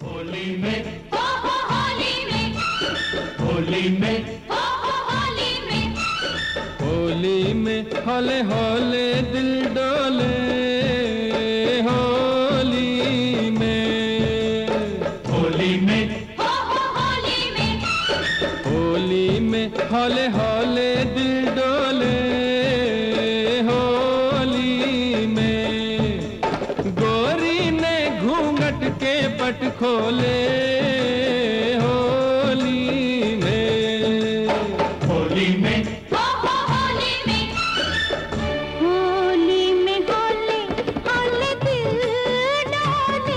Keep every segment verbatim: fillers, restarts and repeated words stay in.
होली में हो हो होली में, होली में हो हो होली में, होली में हौले हौले दिल डोले, होली में होली में हो हो होली में, होली में हौले हौले दिल डोले, होली में गोरी ने घूंघट के पट खोले, होली में होली में हो हो होली में, होली में होले होले दिल डोले,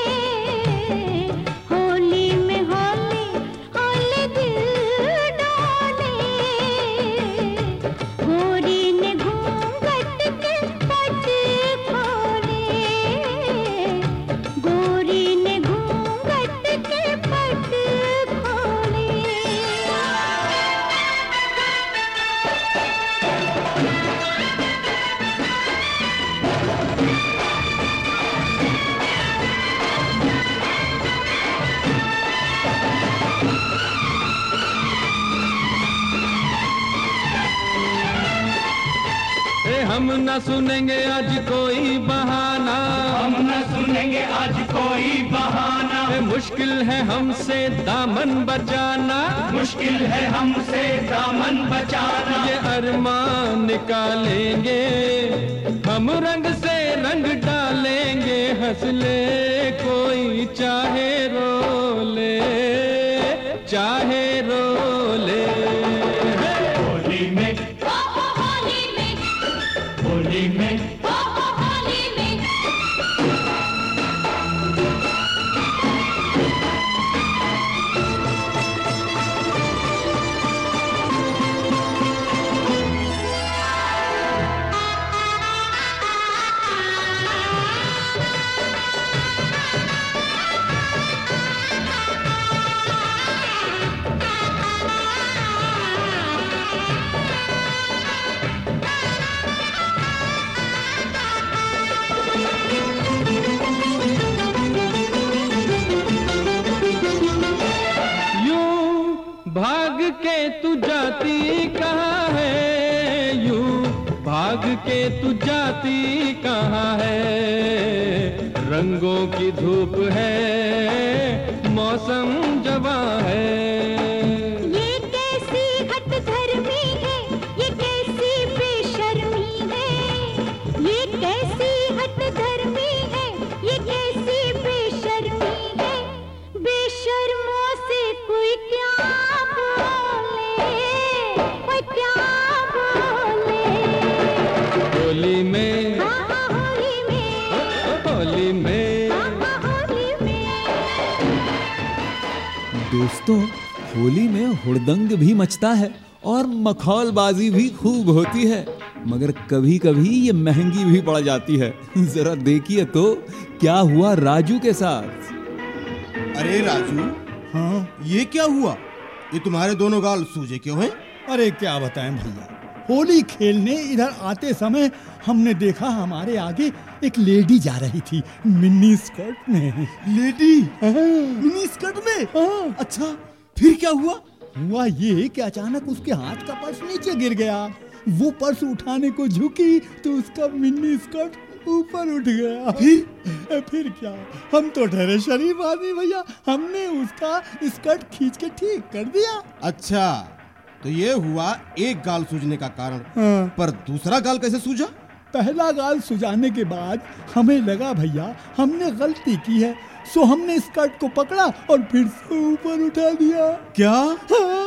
होली में होले होले दिल डोले, गोरी ने घूंघट के पट खोले, गोरी ने घूंघट के पट खोले। ए हम न सुनेंगे आज कोई बहाना, हम न सुनेंगे आज कोई बहाना, ए मुश्किल है हमसे दामन बचाना, मुश्किल है हमसे दामन बचाना, ये अरमान निकालेंगे हम रंग से रंग डालेंगे, हंस ले कोई चाहे रो ले, चाहे रो ले। होली में हो हो होली में, होली में हो हो होली में, यूं भाग के तू जाती कहाँ है, यूं भाग के तू जाती कहाँ है, रंगों की धूप है मौसम जवां है, ये कैसी हठधर्मी है, ये कैसी बेशर्मी है, ये कैसी हठधर्मी है, ये कैसी बेशर्मी है, बेशर्मों से कोई क्या बोले, कोई क्या बोले। होली में हाँ हाँ होली में, होली में। हाँ हाँ होली में। दोस्तों, होली में हुड़दंग भी मचता है और मखौलबाजी भी खूब होती है, मगर कभी कभी ये महंगी भी पड़ जाती है। जरा देखिए तो क्या हुआ राजू के साथ। अरे राजू, हाँ, ये क्या हुआ? ये तुम्हारे दोनों गाल सूजे क्यों हैं? अरे क्या बताएं भैया, होली खेलने इधर आते समय हमने देखा हमारे आगे एक लेडी जा रही थी मिनी स्कर्ट में। लेडी हाँ, मिनी स्कर्ट में? हाँ। अच्छा, फिर क्या हुआ? हुआ ये कि अचानक उसके हाथ का पर्स नीचे गिर गया। वो पर्स उठाने को झुकी तो उसका मिनी स्कर्ट ऊपर उठ गया। फिर फिर क्या, हम तो ठहरे शरीफ आदमी भैया, हमने उसका स्कर्ट खींच के ठीक कर दिया। अच्छा, तो ये हुआ एक गाल सूजने का कारण। हाँ। पर दूसरा गाल कैसे सूजा? पहला गाल सुझाने के बाद हमें लगा भैया हमने गलती की है, सो हमने स्कर्ट को पकड़ा और फिर से ऊपर उठा दिया। क्या? हाँ।